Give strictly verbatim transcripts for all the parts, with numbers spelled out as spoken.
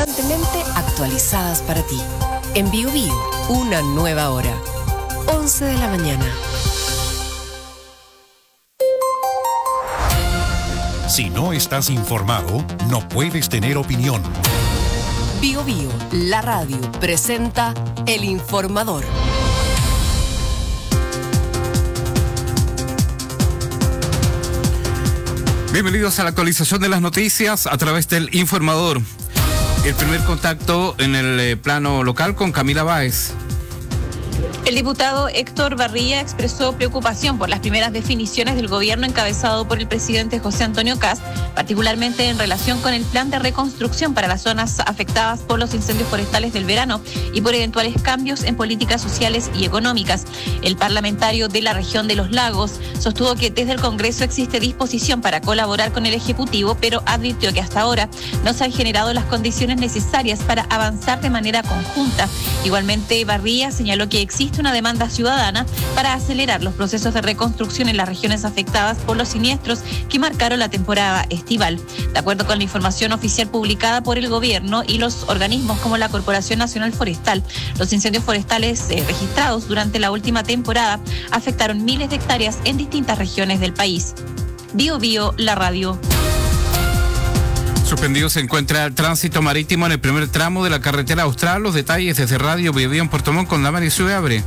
constantemente actualizadas para ti. En Bio Bio, una nueva hora. once de la mañana. Si no estás informado, no puedes tener opinión. Bio Bio, la radio, presenta El Informador. Bienvenidos a la actualización de las noticias a través del Informador. El primer contacto en el eh, plano local con Camila Báez. El diputado Héctor Barría expresó preocupación por las primeras definiciones del gobierno encabezado por el presidente José Antonio Kast, particularmente en relación con el plan de reconstrucción para las zonas afectadas por los incendios forestales del verano y por eventuales cambios en políticas sociales y económicas. El parlamentario de la región de los Lagos sostuvo que desde el Congreso existe disposición para colaborar con el Ejecutivo, pero advirtió que hasta ahora no se han generado las condiciones necesarias para avanzar de manera conjunta. Igualmente, Barría señaló que existe una demanda ciudadana para acelerar los procesos de reconstrucción en las regiones afectadas por los siniestros que marcaron la temporada estival. De acuerdo con la información oficial publicada por el gobierno y los organismos como la Corporación Nacional Forestal, los incendios forestales eh, registrados durante la última temporada afectaron miles de hectáreas en distintas regiones del país. Bio Bio, la radio. Suspendido se encuentra el tránsito marítimo en el primer tramo de la carretera austral. Los detalles desde Radio Bio Bio en Puerto Montt con Damaris Sueabre.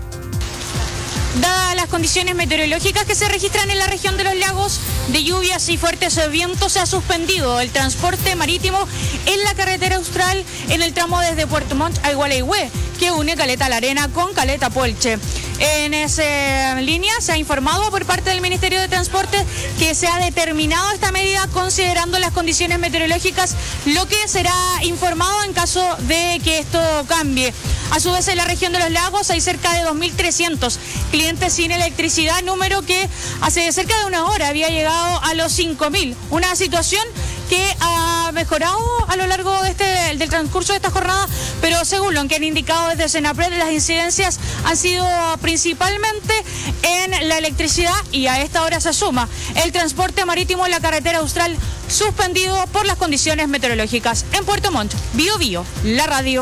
Dadas las condiciones meteorológicas que se registran en la región de los lagos, de lluvias y fuertes vientos, se ha suspendido el transporte marítimo en la carretera austral en el tramo desde Puerto Montt a Igualeigüe, que une Caleta La Arena con Caleta Puelche. En esa línea se ha informado por parte del Ministerio de Transporte que se ha determinado esta medida considerando las condiciones meteorológicas, lo que será informado en caso de que esto cambie. A su vez, en la región de los lagos hay cerca de dos mil trescientos clientes sin electricidad, número que hace cerca de una hora había llegado a los cinco mil. Una situación que ha mejorado a lo largo de este, del transcurso de esta jornada, pero según lo que han indicado desde Senapred, las incidencias han sido principalmente en la electricidad y a esta hora se suma el transporte marítimo en la carretera austral suspendido por las condiciones meteorológicas. En Puerto Montt, Bio Bio, la radio.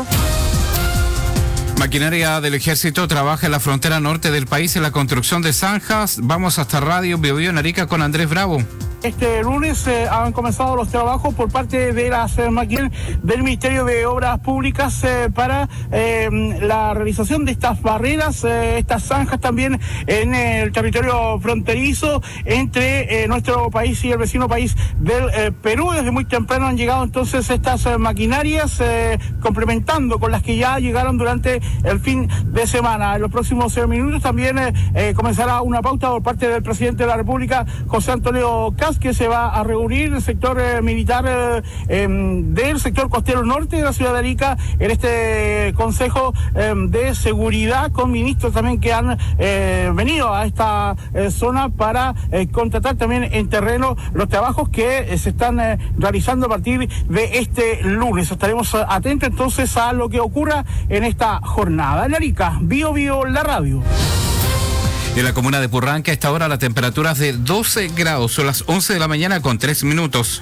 Maquinaria del Ejército trabaja en la frontera norte del país en la construcción de zanjas. Vamos hasta Radio Bio Bio en Arica con Andrés Bravo. Este lunes eh, han comenzado los trabajos por parte de las eh, máquinas del Ministerio de Obras Públicas eh, para eh, la realización de estas barreras, eh, estas zanjas también en eh, el territorio fronterizo entre eh, nuestro país y el vecino país del eh, Perú. Desde muy temprano han llegado entonces estas eh, maquinarias eh, complementando con las que ya llegaron durante el fin de semana. En los próximos eh, minutos también eh, eh, comenzará una pauta por parte del presidente de la República, José Antonio Kast, que se va a reunir el sector eh, militar eh, eh, del sector costero norte de la ciudad de Arica en este Consejo eh, de Seguridad, con ministros también que han eh, venido a esta eh, zona para eh, contratar también en terreno los trabajos que eh, se están eh, realizando a partir de este lunes. Estaremos atentos entonces a lo que ocurra en esta jornada. En Arica, Bio Bio, la radio. En la comuna de Purranque a esta hora la temperatura es de doce grados, son las once de la mañana con tres minutos.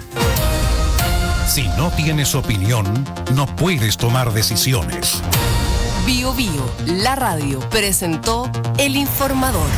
Si no tienes opinión, no puedes tomar decisiones. Bio Bio, la radio, presentó El Informador.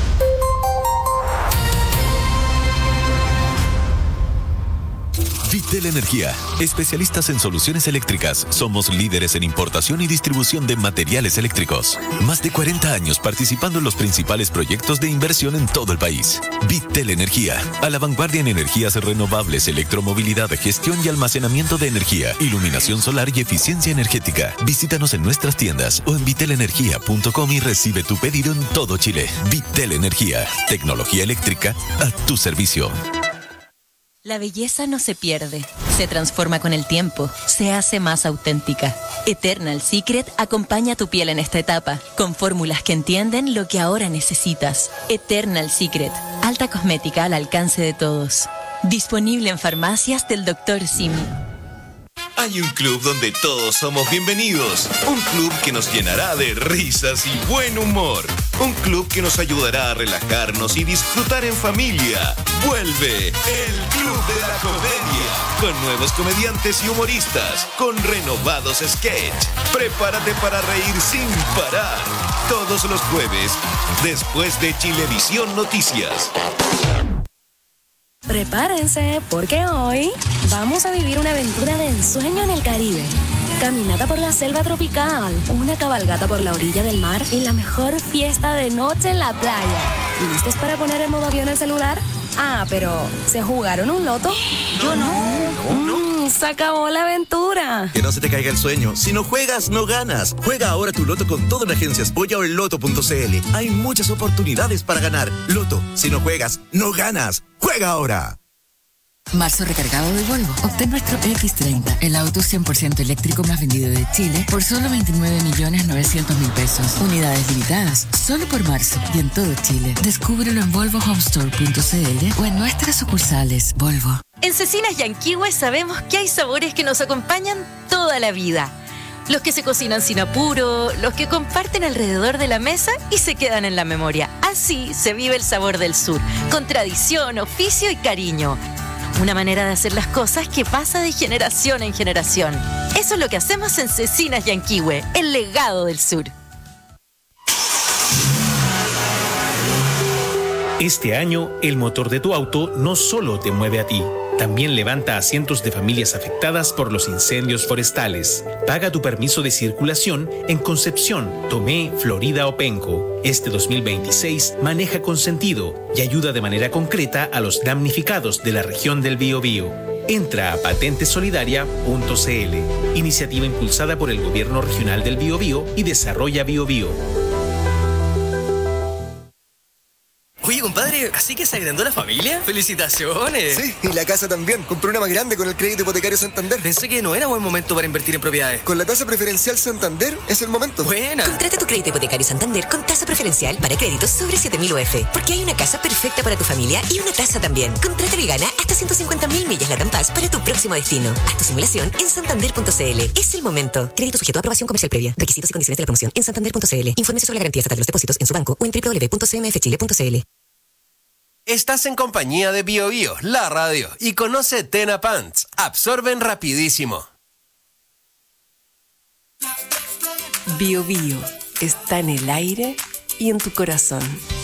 Vitel Energía, especialistas en soluciones eléctricas. Somos líderes en importación y distribución de materiales eléctricos. Más de cuarenta años participando en los principales proyectos de inversión en todo el país. Vitel Energía, a la vanguardia en energías renovables, electromovilidad, gestión y almacenamiento de energía, iluminación solar y eficiencia energética. Visítanos en nuestras tiendas o en vitel energía punto com y recibe tu pedido en todo Chile. Vitel Energía, tecnología eléctrica a tu servicio. La belleza no se pierde, se transforma con el tiempo, se hace más auténtica. Eternal Secret acompaña tu piel en esta etapa, con fórmulas que entienden lo que ahora necesitas. Eternal Secret, alta cosmética al alcance de todos. Disponible en farmacias del doctor Simi. Hay un club donde todos somos bienvenidos. Un club que nos llenará de risas y buen humor. Un club que nos ayudará a relajarnos y disfrutar en familia. Vuelve el Club de la Comedia. Con nuevos comediantes y humoristas. Con renovados sketch. Prepárate para reír sin parar. Todos los jueves, después de Chilevisión Noticias. Prepárense, porque hoy vamos a vivir una aventura de ensueño en el Caribe. Caminata por la selva tropical, una cabalgata por la orilla del mar y la mejor fiesta de noche en la playa. ¿Listos para poner en modo avión el celular? Ah, pero ¿se jugaron un loto? Yo no. no, no. Mm, se acabó la aventura. Que no se te caiga el sueño. Si no juegas, no ganas. Juega ahora tu loto con todo en Agencias Polla o en loto punto cl. Hay muchas oportunidades para ganar. Loto, si no juegas, no ganas. ¡Juega ahora! Marzo recargado de Volvo. Obtén nuestro equis treinta, el auto cien por ciento eléctrico más vendido de Chile, por solo veintinueve millones novecientos mil pesos. Unidades limitadas, solo por marzo y en todo Chile. Descúbrelo en volvo home store punto cl o en nuestras sucursales Volvo. En Cecinas Yanquihue sabemos que hay sabores que nos acompañan toda la vida. Los que se cocinan sin apuro, los que comparten alrededor de la mesa y se quedan en la memoria. Así se vive el sabor del sur, con tradición, oficio y cariño. Una manera de hacer las cosas que pasa de generación en generación. Eso es lo que hacemos en Cecinas Yanquihue, el legado del sur. Este año, el motor de tu auto no solo te mueve a ti, también levanta a cientos de familias afectadas por los incendios forestales. Paga tu permiso de circulación en Concepción, Tomé, Florida o Penco. Este dos mil veintiséis maneja con sentido y ayuda de manera concreta a los damnificados de la región del Biobío. Entra a patente solidaria punto cl, iniciativa impulsada por el Gobierno Regional del Biobío y Desarrolla Biobío. Oye, compadre, ¿así que se agrandó la familia? ¡Felicitaciones! Sí, y la casa también. Compré una más grande con el crédito hipotecario Santander. Pensé que no era buen momento para invertir en propiedades. Con la tasa preferencial Santander es el momento. ¡Buena! Contrata tu crédito hipotecario Santander con tasa preferencial para créditos sobre siete mil U F. Porque hay una casa perfecta para tu familia y una tasa también. Contrátalo y gana hasta ciento cincuenta mil millas LATAM Pass para tu próximo destino. Haz tu simulación en santander punto cl. Es el momento. Crédito sujeto a aprobación comercial previa. Requisitos y condiciones de la promoción en santander punto cl. Infórmese sobre la garantía estatal de los depósitos en su banco o en doble u doble u doble u punto c m f chile punto cl. Estás en compañía de Bio Bio, la radio, y conoce Tena Pants. Absorben rapidísimo. Bio Bio está en el aire y en tu corazón.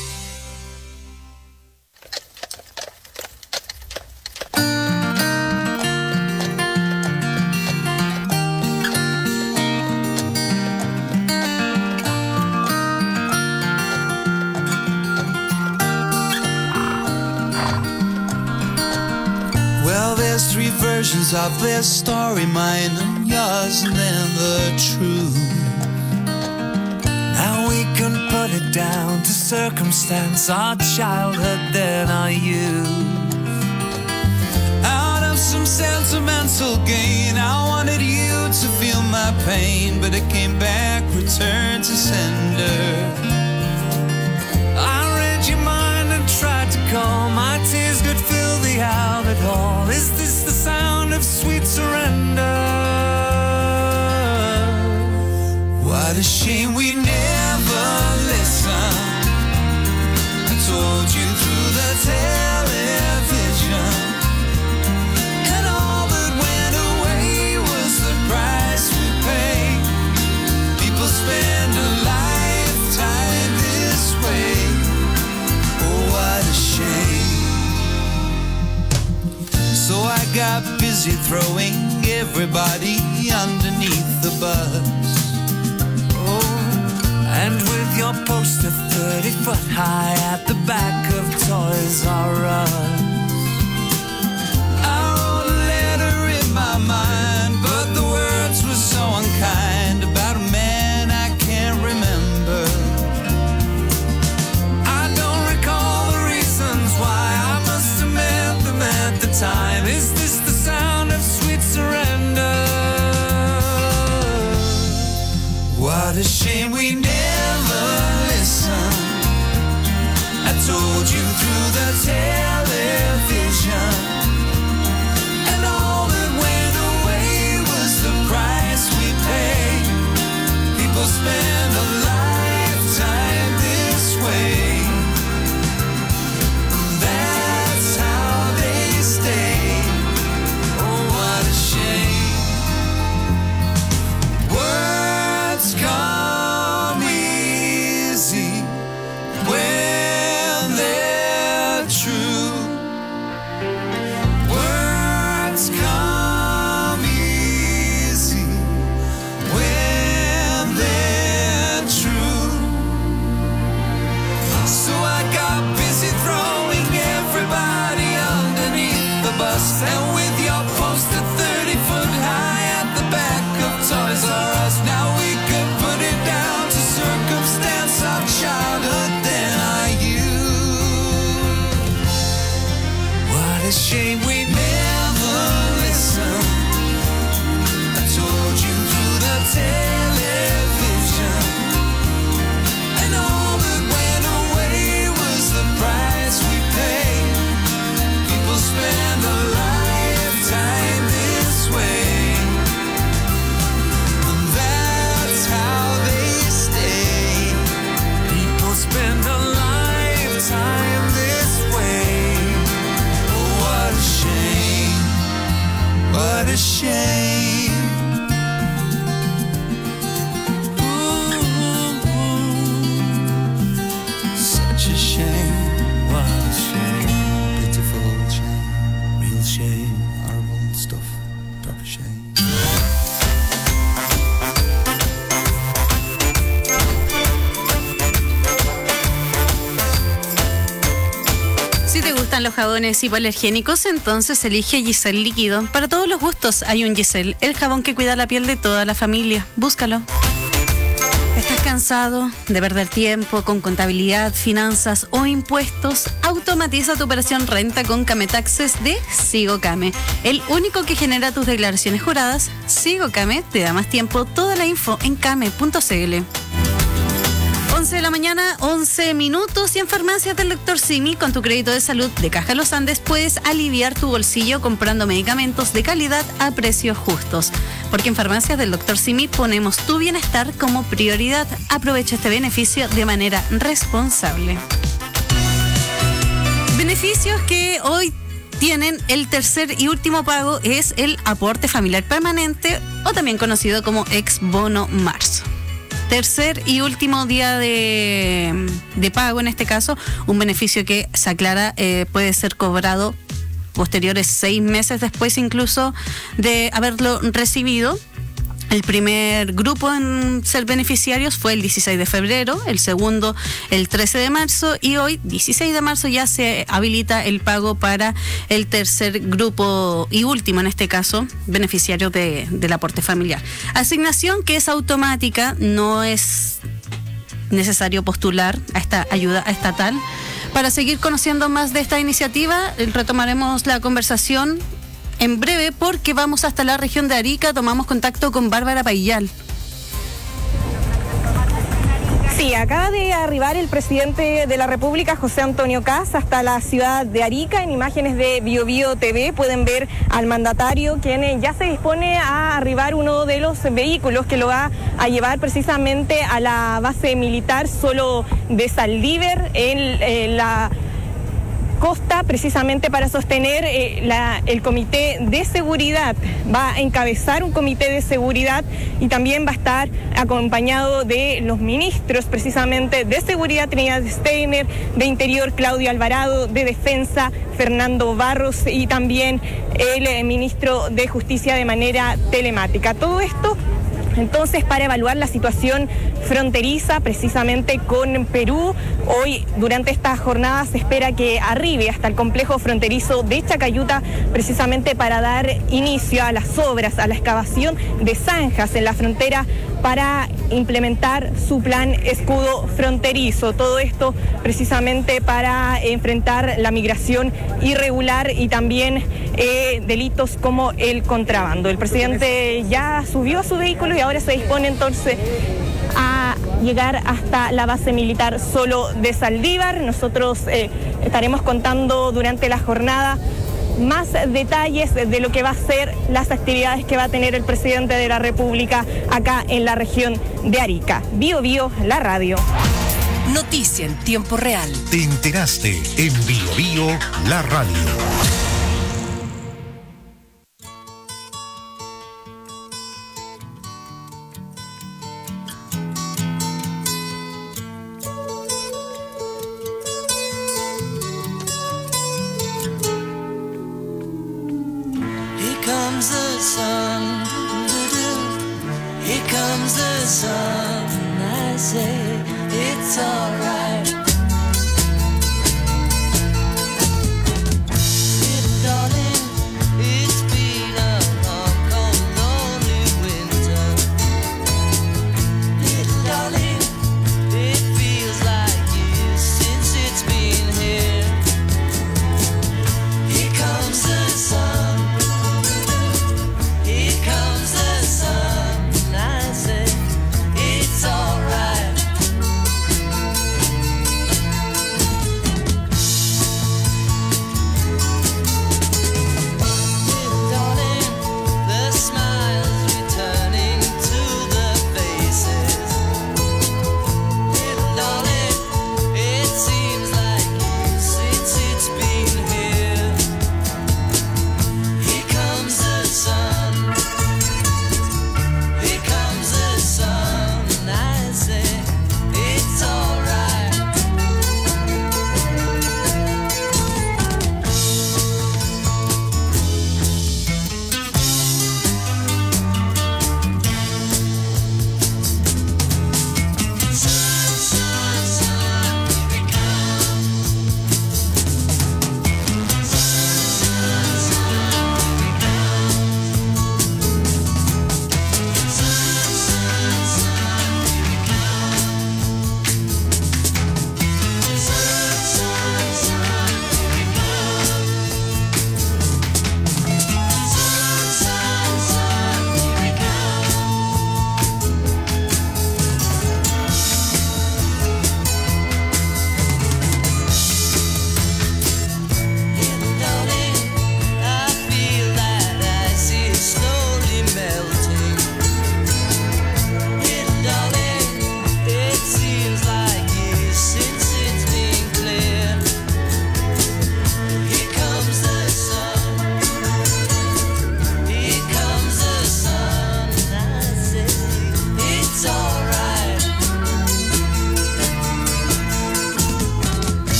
Three versions of this story, mine and yours, and then the truth. Now we can put it down to circumstance, our childhood, then our youth. Out of some sentimental gain, I wanted you to feel my pain, but it came back, returned to sender. I read your mind and tried to calm, my tears could fill the outlet hall. Is this the sound of sweet surrender? What a shame we never listened. I told you through the television, and all that went away was the price we pay. People spend a lifetime this way. Oh, what a shame. So I got busy throwing everybody underneath the bus. Oh, and with your poster thirty foot high at the back of Toys R Us, I wrote a letter in my mind, but the words were so unkind about a man I can't remember. I don't recall the reasons why, I must have meant them at the time. Is this the sound of sweet surrender? What a shame we never listened. I told you through the television, and all that went away was gustan los jabones hipoalergénicos? Entonces elige Giselle Líquido. Para todos los gustos hay un Giselle, el jabón que cuida la piel de toda la familia. Búscalo. ¿Estás cansado de perder tiempo con contabilidad, finanzas o impuestos? Automatiza tu operación renta con Cametaxes de SigoCame, el único que genera tus declaraciones juradas. SigoCame te da más tiempo. Toda la info en came punto cl. once de la mañana, once minutos, y en Farmacias del doctor Simi, con tu crédito de salud de Caja Los Andes, puedes aliviar tu bolsillo comprando medicamentos de calidad a precios justos. Porque en Farmacias del doctor Simi ponemos tu bienestar como prioridad. Aprovecha este beneficio de manera responsable. Beneficios que hoy tienen el tercer y último pago es el aporte familiar permanente, o también conocido como ex bono marzo. Tercer y último día de, de pago, en este caso, un beneficio que se aclara eh, puede ser cobrado posteriores seis meses después incluso de haberlo recibido. El primer grupo en ser beneficiarios fue el dieciséis de febrero, el segundo el trece de marzo, y hoy, dieciséis de marzo, ya se habilita el pago para el tercer grupo y último, en este caso, beneficiario de, del aporte familiar. Asignación que es automática, no es necesario postular a esta ayuda estatal. Para seguir conociendo más de esta iniciativa, retomaremos la conversación en breve, porque vamos hasta la región de Arica. Tomamos contacto con Bárbara Paillal. Sí, acaba de arribar el presidente de la República, José Antonio Kast, hasta la ciudad de Arica. En imágenes de Bio Bio T V pueden ver al mandatario, quien ya se dispone a arribar uno de los vehículos que lo va a llevar precisamente a la base militar Solo de Saldívar, en, en la costa, precisamente para sostener eh, la, el comité de seguridad. Va a encabezar un comité de seguridad y también va a estar acompañado de los ministros precisamente de seguridad, Trinidad Steiner, de Interior, Claudio Alvarado, de Defensa, Fernando Barros, y también el eh, ministro de Justicia de manera telemática. Todo esto entonces para evaluar la situación fronteriza precisamente con Perú. Hoy, durante esta jornada, se espera que arribe hasta el complejo fronterizo de Chacayuta, precisamente para dar inicio a las obras, a la excavación de zanjas en la frontera para implementar su plan escudo fronterizo. Todo esto precisamente para enfrentar la migración irregular y también eh, delitos como el contrabando. El presidente ya subió a su vehículo y ahora se dispone entonces a llegar hasta la base militar Solo de Saldívar. Nosotros eh, estaremos contando durante la jornada más detalles de lo que va a ser las actividades que va a tener el presidente de la República acá en la región de Arica. Bio Bio, la radio. Noticia en tiempo real. Te enteraste en Bio Bio, la radio.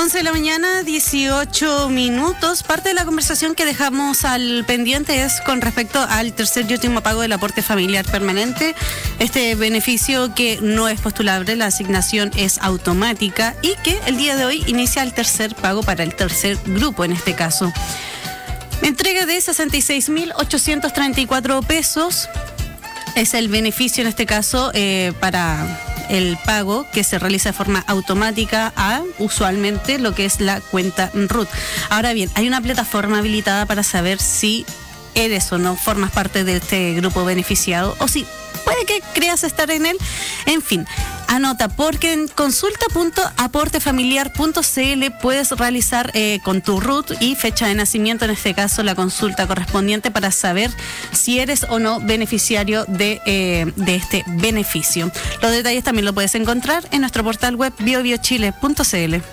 once de la mañana, dieciocho minutos. Parte de la conversación que dejamos al pendiente es con respecto al tercer y último pago del aporte familiar permanente. Este beneficio que no es postulable, la asignación es automática y que el día de hoy inicia el tercer pago para el tercer grupo en este caso. Entrega de sesenta y seis mil ochocientos treinta y cuatro pesos es el beneficio en este caso eh, para el pago que se realiza de forma automática a usualmente lo que es la cuenta R U T. Ahora bien, hay una plataforma habilitada para saber si eres o no formas parte de este grupo beneficiado o si puede que creas estar en él. En fin, anota, porque en consulta punto aporte familiar punto c l puedes realizar eh, con tu R U T y fecha de nacimiento, en este caso la consulta correspondiente para saber si eres o no beneficiario de, eh, de este beneficio. Los detalles también lo puedes encontrar en nuestro portal web bio bio chile punto c l.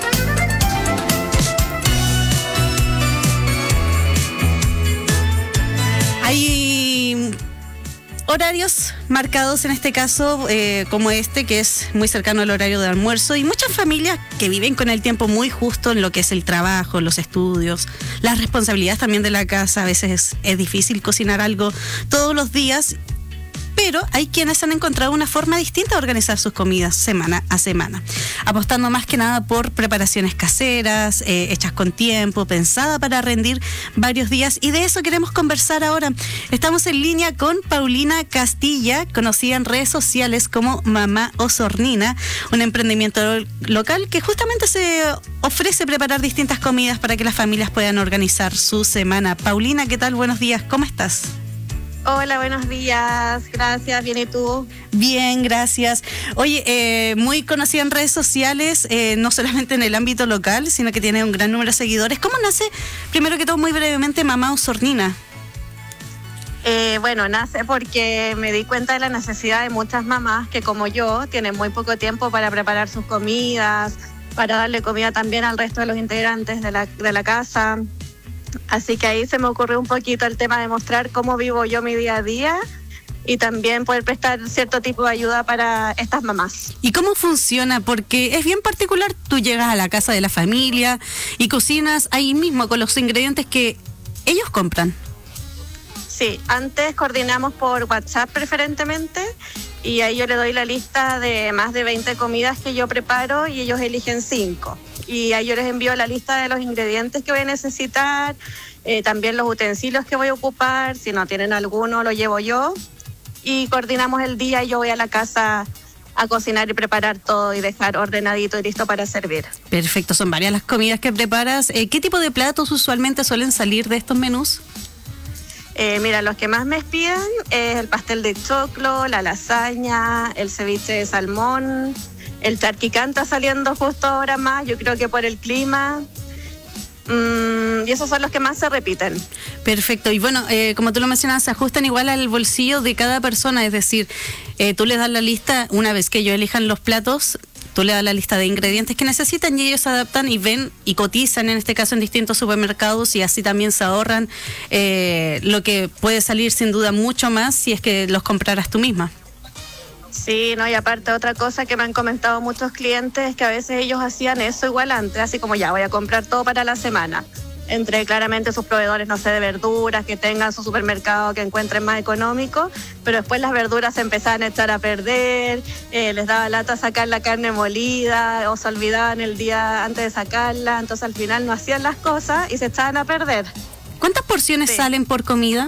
Hay horarios marcados en este caso eh, como este, que es muy cercano al horario de almuerzo, y muchas familias que viven con el tiempo muy justo en lo que es el trabajo, los estudios, las responsabilidades también de la casa. A veces es, es difícil cocinar algo todos los días, pero hay quienes han encontrado una forma distinta de organizar sus comidas semana a semana, apostando más que nada por preparaciones caseras, eh, hechas con tiempo, pensada para rendir varios días, y de eso queremos conversar ahora. Estamos en línea con Paulina Castilla, conocida en redes sociales como Mamá Osornina, un emprendimiento local que justamente se ofrece preparar distintas comidas para que las familias puedan organizar su semana. Paulina, ¿qué tal? Buenos días, ¿cómo estás? Hola, buenos días, gracias, bien, ¿y tú? Bien, gracias. Oye, eh, muy conocida en redes sociales, eh, no solamente en el ámbito local, sino que tiene un gran número de seguidores. ¿Cómo nace, primero que todo, muy brevemente, Mamá Osornina? Eh, bueno, nace porque me di cuenta de la necesidad de muchas mamás que, como yo, tienen muy poco tiempo para preparar sus comidas, para darle comida también al resto de los integrantes de la, de la casa. Así que ahí se me ocurrió un poquito el tema de mostrar cómo vivo yo mi día a día y también poder prestar cierto tipo de ayuda para estas mamás. ¿Y cómo funciona? Porque es bien particular, tú llegas a la casa de la familia y cocinas ahí mismo con los ingredientes que ellos compran. Sí, antes coordinamos por WhatsApp preferentemente y ahí yo le doy la lista de más de veinte comidas que yo preparo y ellos eligen cinco. Y ahí yo les envío la lista de los ingredientes que voy a necesitar, eh, también los utensilios que voy a ocupar, si no tienen alguno lo llevo yo, y coordinamos el día y yo voy a la casa a cocinar y preparar todo y dejar ordenadito y listo para servir. Perfecto, son varias las comidas que preparas. Eh, ¿Qué tipo de platos usualmente suelen salir de estos menús? Eh, mira, los que más me piden es el pastel de choclo, la lasaña, el ceviche de salmón. El charquicán está saliendo justo ahora más, yo creo que por el clima. Mm, y esos son los que más se repiten. Perfecto. Y bueno, eh, como tú lo mencionas, se ajustan igual al bolsillo de cada persona. Es decir, eh, tú les das la lista, una vez que ellos elijan los platos, tú le das la lista de ingredientes que necesitan y ellos se adaptan y ven y cotizan, en este caso en distintos supermercados, y así también se ahorran eh, lo que puede salir sin duda mucho más si es que los compraras tú misma. Sí, no, y aparte otra cosa que me han comentado muchos clientes es que a veces ellos hacían eso igual antes, así como ya voy a comprar todo para la semana. Entre claramente sus proveedores, no sé, de verduras, que tengan su supermercado que encuentren más económico, pero después las verduras se empezaban a echar a perder, eh, les daba lata sacar la carne molida o se olvidaban el día antes de sacarla, entonces al final no hacían las cosas y se echaban a perder. ¿Cuántas porciones sí. salen por comida?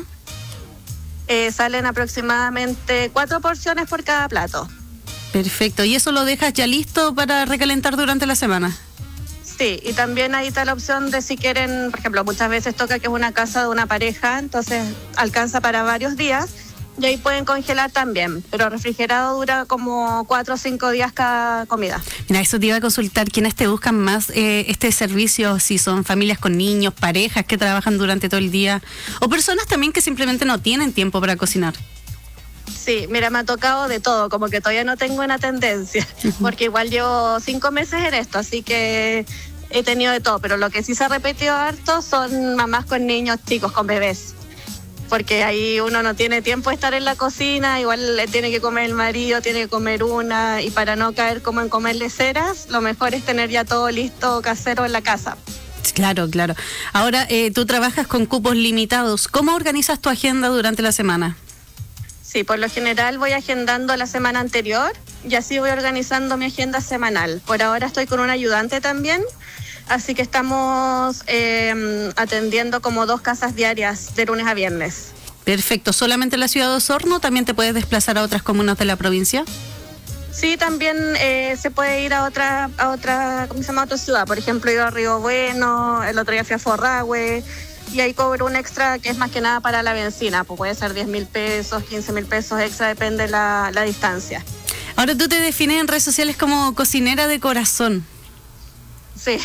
Eh, salen aproximadamente cuatro porciones por cada plato. Perfecto, ¿y eso lo dejas ya listo para recalentar durante la semana? Sí, y también ahí está la opción de si quieren, por ejemplo, muchas veces toca que es una casa de una pareja, entonces alcanza para varios días y ahí pueden congelar también, pero refrigerado dura como cuatro o cinco días cada comida. Mira, eso te iba a consultar, ¿quiénes te buscan más eh, este servicio? Si son familias con niños, parejas que trabajan durante todo el día o personas también que simplemente no tienen tiempo para cocinar. Sí, mira, me ha tocado de todo, como que todavía no tengo una tendencia, uh-huh. porque igual llevo cinco meses en esto, así que he tenido de todo, pero lo que sí se ha repetido harto son mamás con niños chicos, con bebés. porque ahí uno no tiene tiempo de estar en la cocina, igual le tiene que comer el marido, tiene que comer una, y para no caer como en comer leceras, lo mejor es tener ya todo listo casero en la casa. Claro, claro. Ahora, eh, tú trabajas con cupos limitados. ¿Cómo organizas tu agenda durante la semana? Sí, por lo general voy agendando la semana anterior y así voy organizando mi agenda semanal. Por ahora estoy con un ayudante también, así que estamos eh, atendiendo como dos casas diarias de lunes a viernes. Perfecto. ¿Solamente en la ciudad de Osorno? ¿También te puedes desplazar a otras comunas de la provincia? Sí, también eh, se puede ir a otra, a otra, ¿cómo se llama? A otra ciudad. Por ejemplo, he ido a Río Bueno, el otro día fui a Forrahue, y ahí cobro un extra que es más que nada para la benzina, pues puede ser diez mil pesos, quince mil pesos extra, depende la, la distancia. Ahora tú te defines en redes sociales como cocinera de corazón. Sí.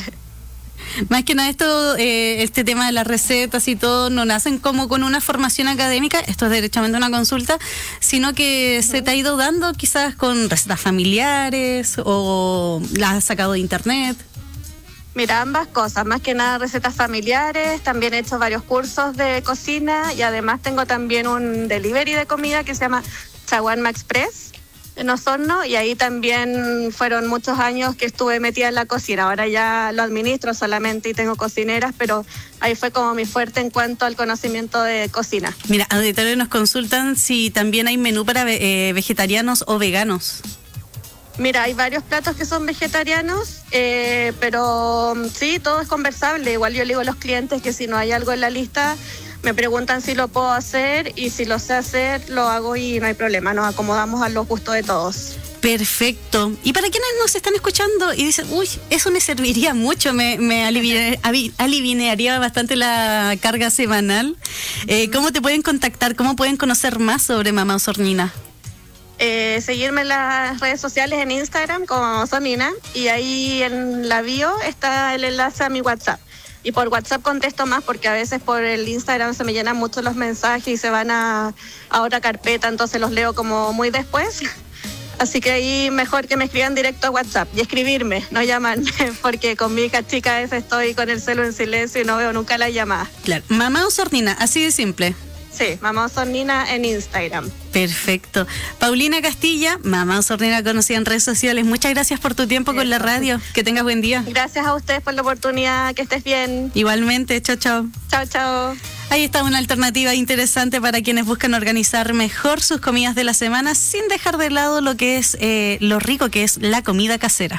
Más que nada esto, eh, este tema de las recetas y todo, no nacen como con una formación académica, esto es derechamente una consulta, sino que uh-huh. se te ha ido dando quizás con recetas familiares o las has sacado de internet. Mira, ambas cosas, más que nada recetas familiares, también he hecho varios cursos de cocina y además tengo también un delivery de comida que se llama Chaguarma Express en Osorno, y ahí también fueron muchos años que estuve metida en la cocina. Ahora ya lo administro solamente y tengo cocineras, pero ahí fue como mi fuerte en cuanto al conocimiento de cocina. Mira, auditores nos consultan si también hay menú para eh, vegetarianos o veganos. Mira, hay varios platos que son vegetarianos, eh, pero sí, todo es conversable. Igual yo le digo a los clientes que si no hay algo en la lista, me preguntan si lo puedo hacer, y si lo sé hacer, lo hago y no hay problema. Nos acomodamos a los gustos de todos. Perfecto. Y para quienes nos están escuchando y dicen, uy, eso me serviría mucho, me, me aliviar, aliviaría bastante la carga semanal, eh, ¿cómo te pueden contactar? ¿Cómo pueden conocer más sobre Mamá Osornina? Eh, seguirme en las redes sociales en Instagram como Osornina, y ahí en la bio está el enlace a mi WhatsApp. Y por WhatsApp contesto más porque a veces por el Instagram se me llenan mucho los mensajes y se van a, a otra carpeta, entonces los leo como muy después. Así que ahí mejor que me escriban directo a WhatsApp y escribirme, no llamarme, porque con mi hija chica a veces estoy con el celo en silencio y no veo nunca la llamada. Claro, Mamá Osornina, así de simple. Sí, Mamá Osornina en Instagram. Perfecto. Paulina Castilla, Mamá Osornina conocida en redes sociales. Muchas gracias por tu tiempo con la radio. Que tengas buen día. Gracias a ustedes por la oportunidad. Que estés bien. Igualmente. Chao, chao. Chao, chao. Ahí está una alternativa interesante para quienes buscan organizar mejor sus comidas de la semana sin dejar de lado lo que es eh, lo rico que es la comida casera.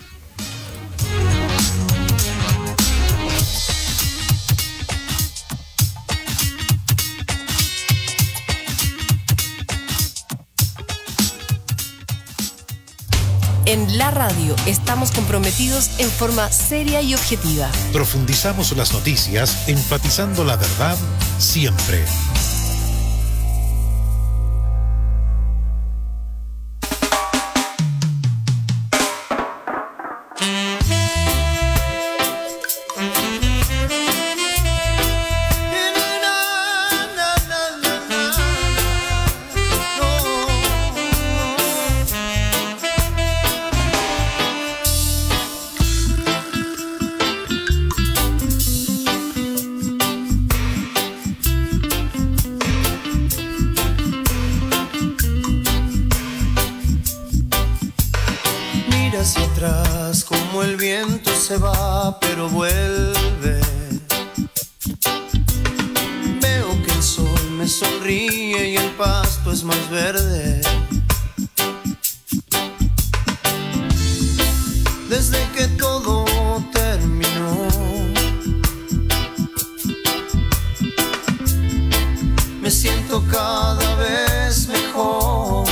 En la radio estamos comprometidos en forma seria y objetiva. Profundizamos las noticias, enfatizando la verdad siempre. Se va, pero vuelve. Veo que el sol me sonríe y el pasto es más verde. Desde que todo terminó, me siento cada vez mejor.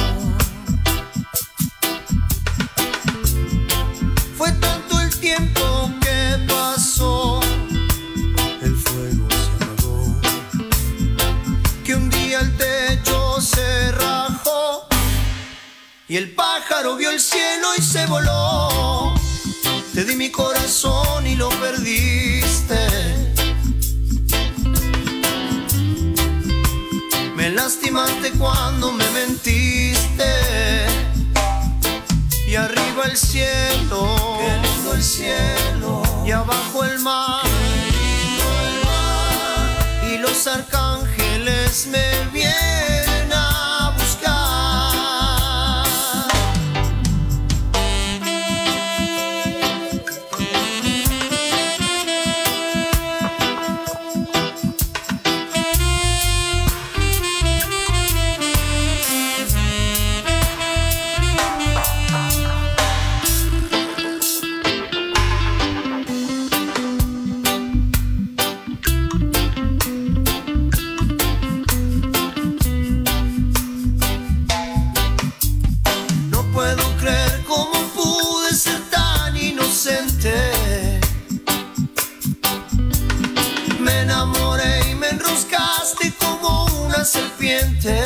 Fue tanto el tiempo que pasó, el fuego se apagó, que un día el techo se rajó y el pájaro vio el cielo y se voló. Te di mi corazón y lo perdiste. Me lastimaste cuando me mentiste. Y arriba el cielo, qué lindo el cielo, y abajo el mar, qué lindo el mar, y los arcángeles ángeles me vienen a buscar. Me enamoré y me enroscaste como una serpiente.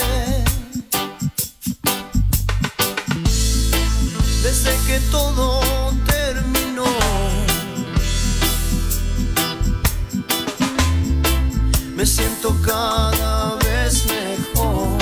Desde que todo terminó, me siento cada vez mejor.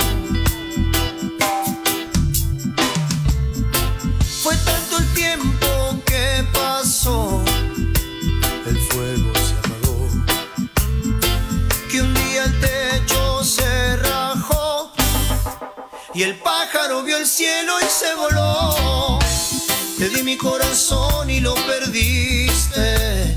Fue tanto el tiempo que pasó, el fuego se apagó, que un día el techo se rajó y el pájaro vio el cielo y se voló. Te di mi corazón y lo perdiste.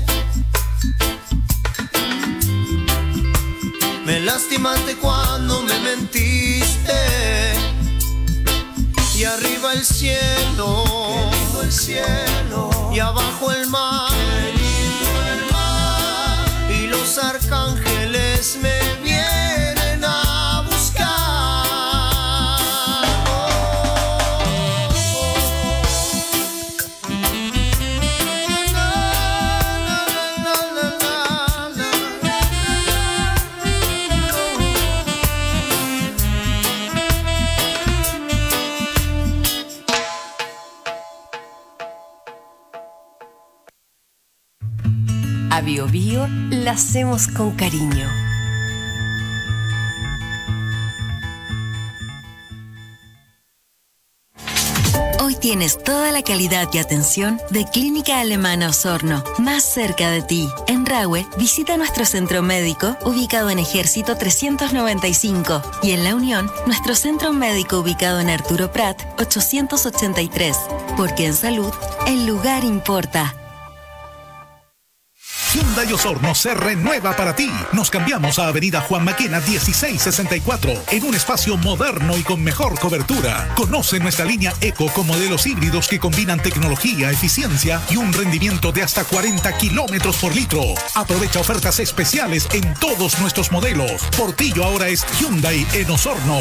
Me lastimaste cuando me mentiste. Y arriba el cielo, qué lindo el cielo, y abajo el mar, qué lindo el mar, y los arcángeles me vienen a buscar. A Bio Bio la hacemos con cariño. Hoy tienes toda la calidad y atención de Clínica Alemana Osorno, más cerca de ti. En Rahue, visita nuestro centro médico ubicado en Ejército trescientos noventa y cinco y en La Unión, nuestro centro médico ubicado en Arturo Prat ochocientos ochenta y tres. Porque en salud, el lugar importa. Hyundai Osorno se renueva para ti. Nos cambiamos a Avenida Juan Maquena dieciséis sesenta y cuatro en un espacio moderno y con mejor cobertura. Conoce nuestra línea Eco con modelos híbridos que combinan tecnología, eficiencia y un rendimiento de hasta cuarenta kilómetros por litro. Aprovecha ofertas especiales en todos nuestros modelos. Portillo ahora es Hyundai en Osorno.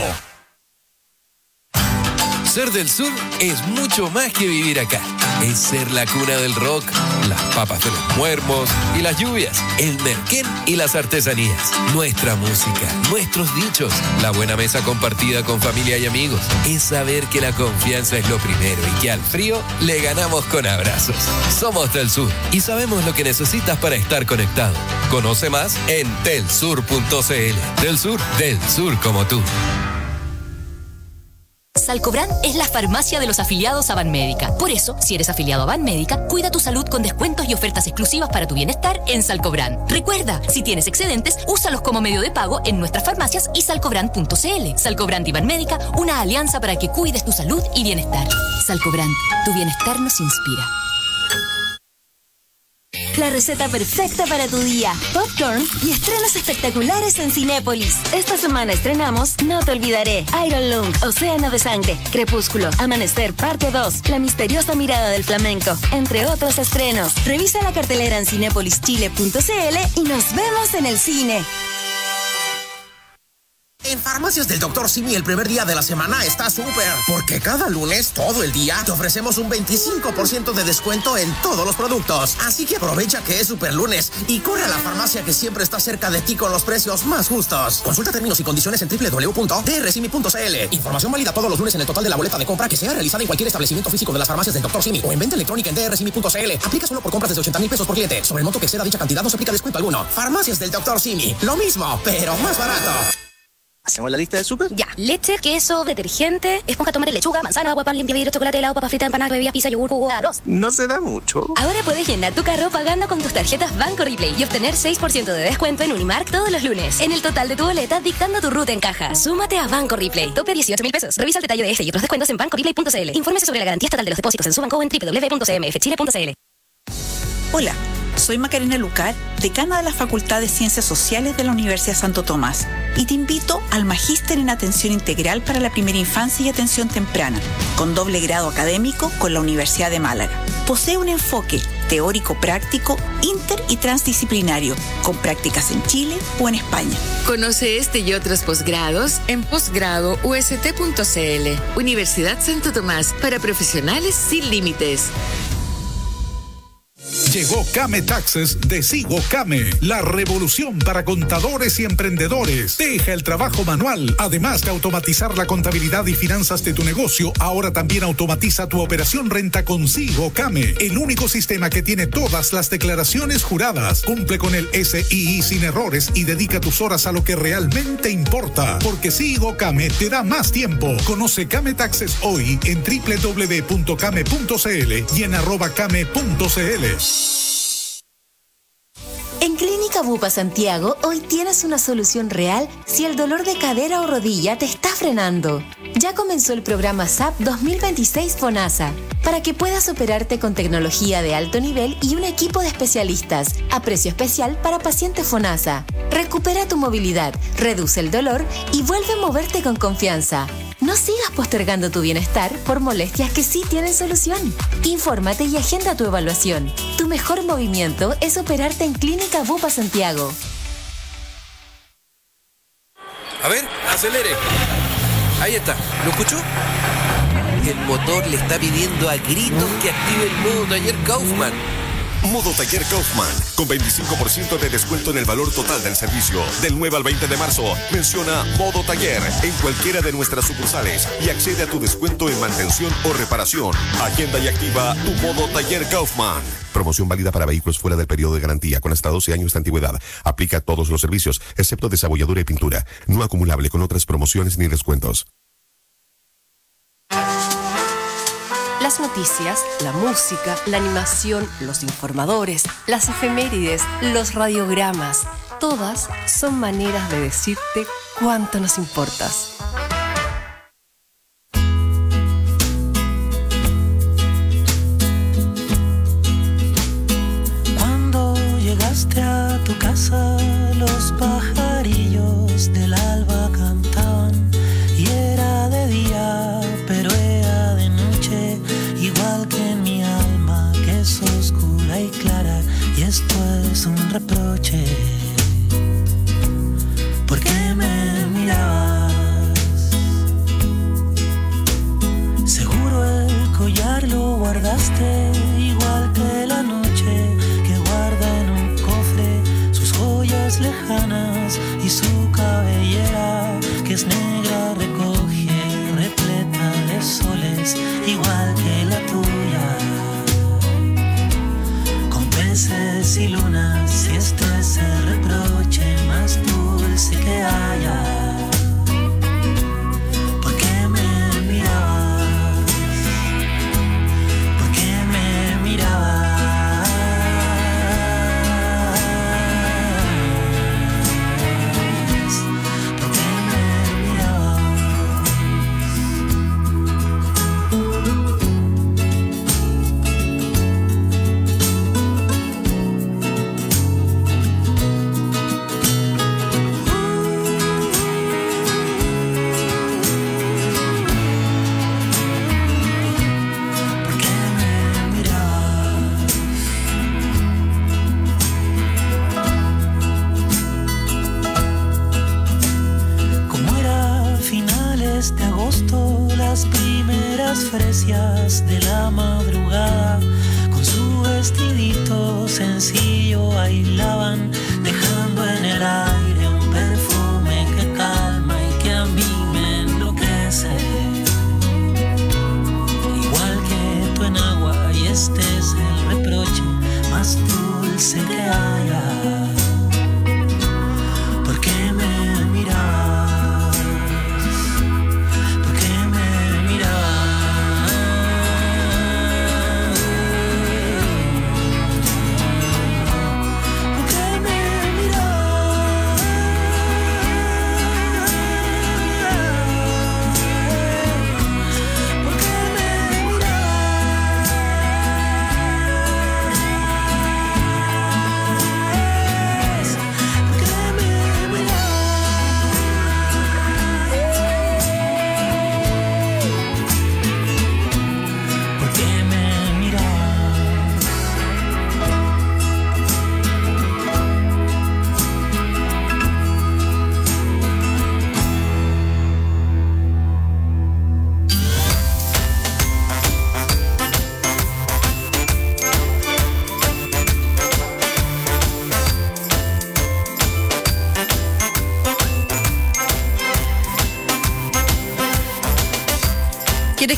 Ser del sur es mucho más que vivir acá. Es ser la cuna del rock, las papas de los muermos y las lluvias, el merquén y las artesanías, nuestra música, nuestros dichos, la buena mesa compartida con familia y amigos. Es saber que la confianza es lo primero y que al frío le ganamos con abrazos. Somos del sur y sabemos lo que necesitas para estar conectado. Conoce más en telsur punto c l. Del sur, del sur como tú. Salcobran es la farmacia de los afiliados a Banmédica. Por eso, si eres afiliado a Banmédica, cuida tu salud con descuentos y ofertas exclusivas para tu bienestar en Salcobran. Recuerda, si tienes excedentes, úsalos como medio de pago en nuestras farmacias y salcobran punto c l. Salcobran y Banmédica, una alianza para que cuides tu salud y bienestar. Salcobran, tu bienestar nos inspira. La receta perfecta para tu día. Popcorn y estrenos espectaculares en Cinépolis. Esta semana estrenamos No te olvidaré, Iron Lung, Océano de Sangre, Crepúsculo, Amanecer parte dos, La misteriosa mirada del flamenco, entre otros estrenos. Revisa la cartelera en cinépolis chile punto c l y nos vemos en el cine. En Farmacias del doctor Simi el primer día de la semana está súper, porque cada lunes, todo el día, te ofrecemos un veinticinco por ciento de descuento en todos los productos. Así que aprovecha que es super lunes y corre a la farmacia que siempre está cerca de ti con los precios más justos. Consulta términos y condiciones en doble u doble u doble u punto d r simi punto c l. Información válida todos los lunes en el total de la boleta de compra que sea realizada en cualquier establecimiento físico de las Farmacias del doctor Simi o en venta electrónica en d r simi punto c l. Aplica solo por compras desde ochenta mil pesos por cliente. Sobre el monto que exceda dicha cantidad no se aplica descuento alguno. Farmacias del doctor Simi. Lo mismo, pero más barato. ¿Hacemos la lista del súper? Ya. Leche, queso, detergente, esponja, tomate, lechuga, manzana, agua, pan, limpia vidrio, chocolate, helado, papa frita, empanada, bebida, pizza, yogur, jugo, arroz. No se da mucho. Ahora puedes llenar tu carro pagando con tus tarjetas Banco Replay y obtener seis por ciento de descuento en Unimark todos los lunes. En el total de tu boleta, dictando tu ruta en caja. Súmate a Banco Replay. Tope dieciocho mil pesos. Revisa el detalle de este y otros descuentos en banco replay punto c l. Infórmese sobre la garantía estatal de los depósitos en su banco o en doble u doble u doble u punto c m f chile punto c l. Hola, soy Macarena Lucar, decana de la Facultad de Ciencias Sociales de la Universidad Santo Tomás, y te invito al Magíster en Atención Integral para la Primera Infancia y Atención Temprana, con doble grado académico con la Universidad de Málaga. Posee un enfoque teórico-práctico, inter y transdisciplinario, con prácticas en Chile o en España. Conoce este y otros posgrados en posgrado u s t punto c l. Universidad Santo Tomás, para profesionales sin límites. Llegó Came Taxes de Sigo Came, la revolución para contadores y emprendedores. Deja el trabajo manual. Además de automatizar la contabilidad y finanzas de tu negocio, ahora también automatiza tu operación renta con Sigo Came, el único sistema que tiene todas las declaraciones juradas. Cumple con el S I I sin errores y dedica tus horas a lo que realmente importa, porque Sigo Came te da más tiempo. Conoce Came Taxes hoy en doble u doble u doble u punto came punto c l y en arroba came punto c l. En Clínica Bupa Santiago, hoy tienes una solución real si el dolor de cadera o rodilla te está frenando. Ya comenzó el programa S A P dos mil veintiséis FONASA, para que puedas operarte con tecnología de alto nivel y un equipo de especialistas, a precio especial para pacientes FONASA. Recupera tu movilidad, reduce el dolor y vuelve a moverte con confianza. No sigas postergando tu bienestar por molestias que sí tienen solución. Infórmate y agenda tu evaluación. Tu mejor movimiento es operarte en Clínica Bupa Santiago. A ver, acelere. Ahí está, ¿lo escuchó? El motor le está pidiendo a gritos que active el modo taller Kaufman. Modo Taller Kaufman, con veinticinco por ciento de descuento en el valor total del servicio. Del nueve al veinte de marzo, menciona Modo Taller en cualquiera de nuestras sucursales y accede a tu descuento en mantención o reparación. Agenda y activa tu Modo Taller Kaufman. Promoción válida para vehículos fuera del periodo de garantía con hasta doce años de antigüedad. Aplica a todos los servicios, excepto desabolladura y pintura. No acumulable con otras promociones ni descuentos. Las noticias, la música, la animación, los informadores, las efemérides, los radiogramas, todas son maneras de decirte cuánto nos importas. Cuando llegaste a tu casa, los pajarillos del alba cantaban y era de día, pero era de noche. Igual que en mi alma, que es oscura y clara, y esto es un reproche. ¿Por qué me mirabas? Seguro el collar lo guardaste, igual que la noche que guarda en un cofre sus joyas lejanas y su cabellera que es negra recoge repleta de soles, igual que la tuya, con peces y lunas, y este es el reproche más dulce que haya. ¿Por qué me mirabas? ¿Por qué me mirabas? ¿Por qué me mirabas? De agosto, las primeras fresias de la madrugada, con su vestidito sencillo bailaban, dejando en el aire un perfume que calma y que a mí me enloquece. Igual que tu enagua, y este es el reproche más dulce que haya. ¿Por qué me mirabas?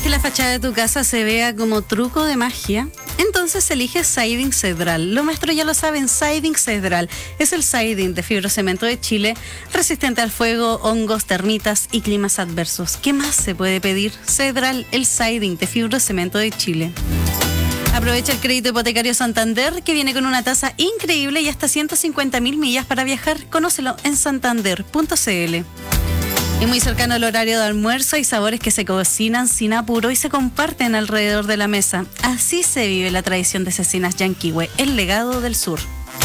que la fachada de tu casa se vea como truco de magia? Entonces elige Siding Cedral. Lo maestro ya lo saben, Siding Cedral es el siding de fibrocemento de Chile, resistente al fuego, hongos, termitas y climas adversos. ¿Qué más se puede pedir? Cedral, el siding de fibrocemento de Chile. Aprovecha el crédito hipotecario Santander, que viene con una tasa increíble y hasta ciento cincuenta mil millas para viajar. Conócelo en santander punto c l. Y muy cercano al horario de almuerzo, hay sabores que se cocinan sin apuro y se comparten alrededor de la mesa. Así se vive la tradición de Cecinas Yanquihue, el legado del sur.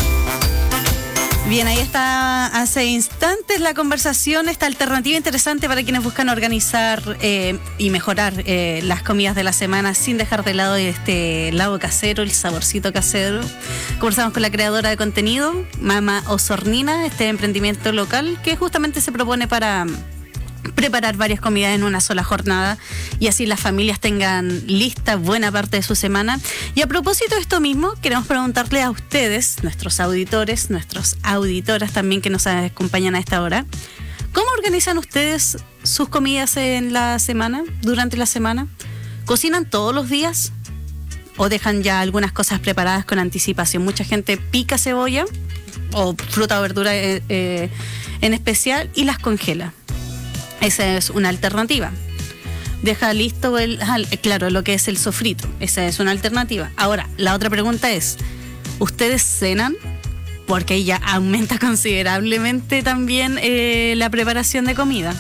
Bien, ahí está hace instantes la conversación, esta alternativa interesante para quienes buscan organizar eh, y mejorar eh, las comidas de la semana sin dejar de lado este lado casero, el saborcito casero. Conversamos con la creadora de contenido, Mama Osornina, este emprendimiento local que justamente se propone para preparar varias comidas en una sola jornada y así las familias tengan lista buena parte de su semana. Y a propósito de esto mismo, queremos preguntarle a ustedes, nuestros auditores, nuestras auditoras también que nos acompañan a esta hora, ¿cómo organizan ustedes sus comidas en la semana, durante la semana? ¿Cocinan todos los días o dejan ya algunas cosas preparadas con anticipación? Mucha gente pica cebolla o fruta o verdura eh, eh, en especial y las congela. Esa es una alternativa. Deja listo el, claro, lo que es el sofrito. Esa es una alternativa. Ahora, la otra pregunta es, ¿ustedes cenan? Porque ahí ya aumenta considerablemente también eh, la preparación de comida.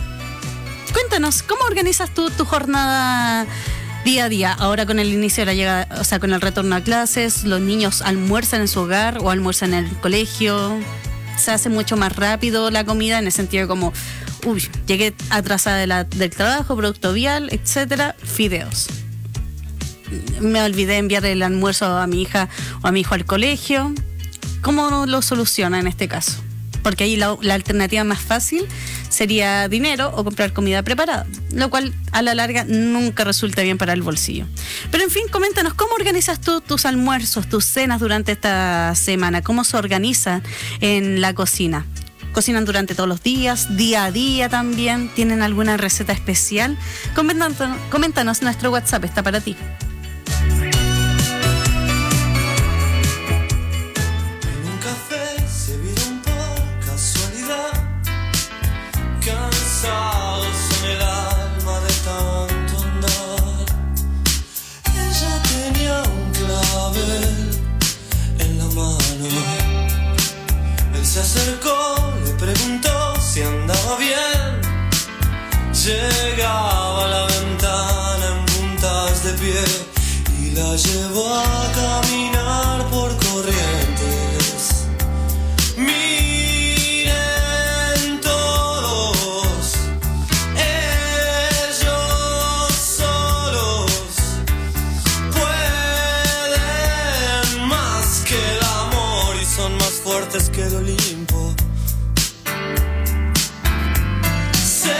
Cuéntanos, ¿cómo organizas tú tu jornada día a día? Ahora con el inicio de la llegada, o sea, con el retorno a clases, los niños almuerzan en su hogar o almuerzan en el colegio. Se hace mucho más rápido la comida en el sentido como, uy, llegué atrasada de la, del trabajo, producto vial, etcétera, fideos. Me olvidé enviar el almuerzo a mi hija o a mi hijo al colegio. ¿Cómo lo soluciona en este caso? Porque ahí la, la alternativa más fácil sería dinero o comprar comida preparada, lo cual a la larga nunca resulta bien para el bolsillo. Pero en fin, coméntanos, ¿cómo organizas tú tus almuerzos, tus cenas durante esta semana? ¿Cómo se organiza en la cocina? ¿Cocinan durante todos los días, día a día también? ¿Tienen alguna receta especial? Coméntanos, coméntanos, nuestro WhatsApp está para ti. Cansados en el alma de tanto andar. Ella tenía un clavel en la mano. Él se acercó, le preguntó si andaba bien. Llegaba a la ventana en puntas de pie y la llevó a caminar por Corrientes. Mi fuertes que el Olimpo. Se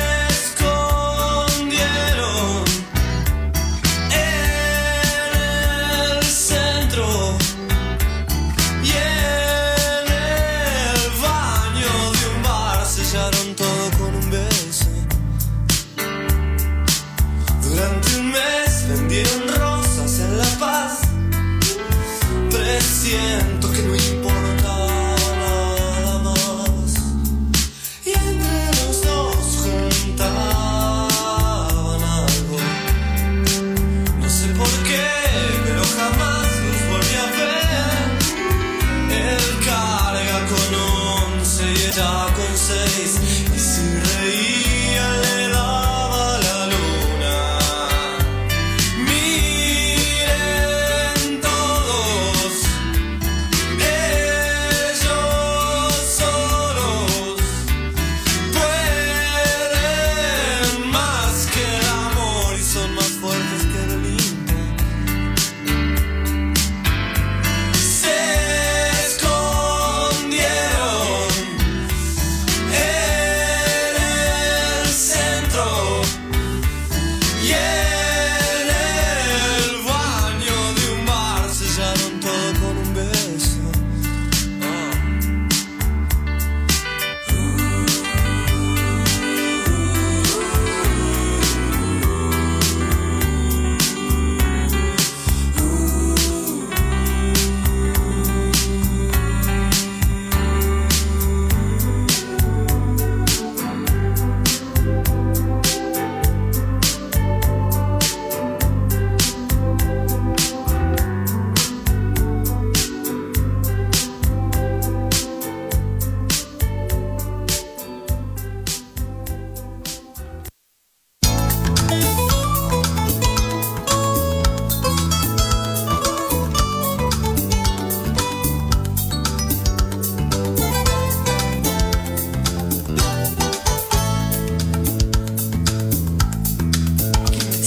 escondieron en el centro y en el baño de un bar sellaron todo con un beso. Durante un mes vendieron rosas en La Paz. Presiento que no importa nada.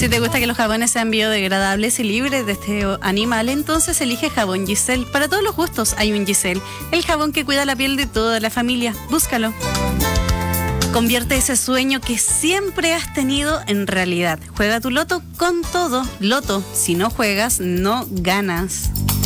Si te gusta que los jabones sean biodegradables y libres de este animal, entonces elige jabón Giselle. Para todos los gustos hay un Giselle, el jabón que cuida la piel de toda la familia. Búscalo. Convierte ese sueño que siempre has tenido en realidad. Juega tu loto con todo. Loto, si no juegas, no ganas.